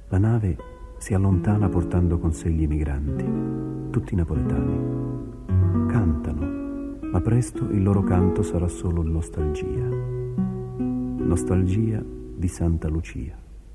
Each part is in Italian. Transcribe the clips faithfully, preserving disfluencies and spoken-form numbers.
La nave si allontana portando con sé gli emigranti, tutti napoletani. Cantano, ma presto il loro canto sarà solo nostalgia. Nostalgia di Santa Lucia.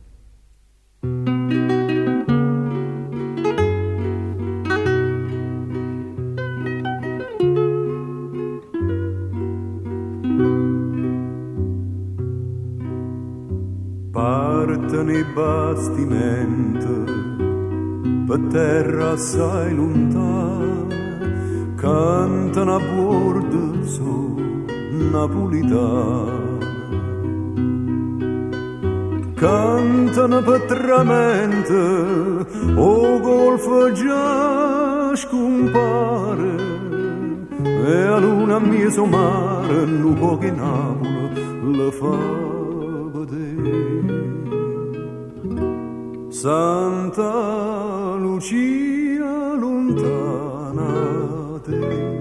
Partono i bastimenti per terra assai lontana, cantano a bordo su napolitana, cantano per tramente, o golfo già scompare, e a luna mia somare, non può che Napoli la fa. Santa Lucia lontana te,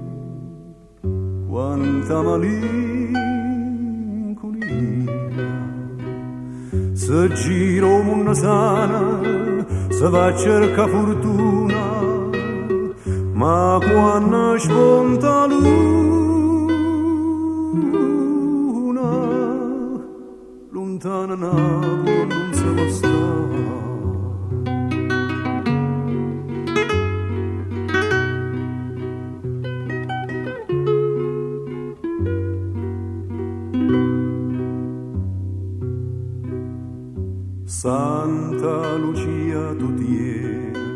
quanta malinconia, se giro una sana, se va a cercare fortuna, ma quando spunta luna, lontana Napoli non se può stare. Santa Lucia tu tieni